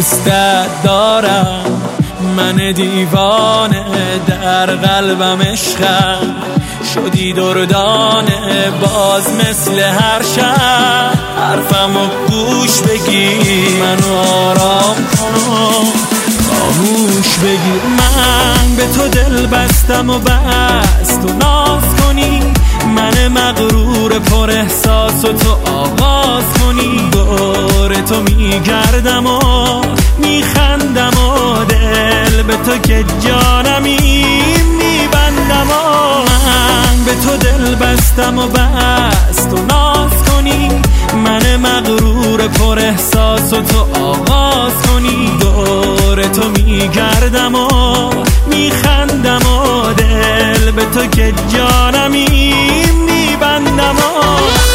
دوستت دارم، من دیوانه در قلبم عشقم، شدی دردانه باز مثل هر شب. حرفمو گوش بگیر، منو آرام کن، خاموش بگیر. من به تو دل بستم و بس تو ناز کنی، من مغرور پر احساس و تو آغاز کنی. دور تو میگردم و میخندم و دل به تو که جانمی میبندم و من به تو دل بستم و بس تو ناز کنی، من مغرور پر احساس و تو آغاز کنی. دور تو میگردم و میخندم و دل به تو که جانمی میبندم و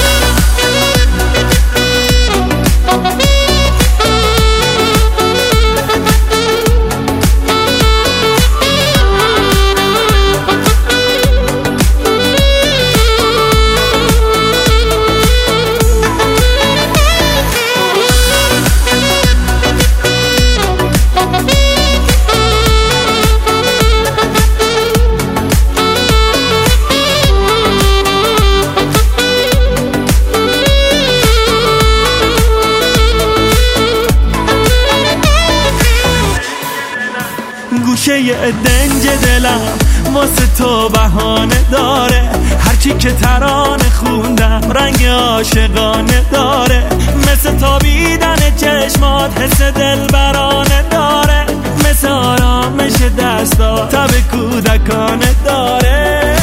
گوشه دنج دلم واسه تو بهانه داره، هرچی که ترانه خوندم رنگ عاشقانه داره. مثل تابیدن چشمات حس دلبرانه داره، مثل آرامش دستا تب کودکانه داره.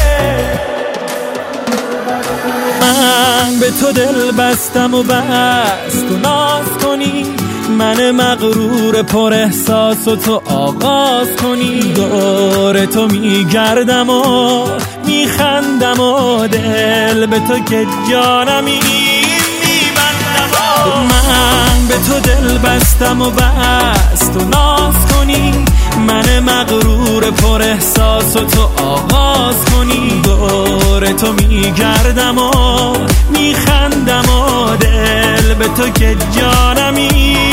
من به تو دل بستم و بس تو ناز کنی، من مغرور پر احساس و تو آغاز کنی. دور تو میگردم و میخندم و دل به تو که جانمی میبندم و من به تو دل بستم و بس تو ناز کنی، من مغرور پر احساس و تو آغاز کنی. دور تو میگردم و میخندم و دل به تو که جانمی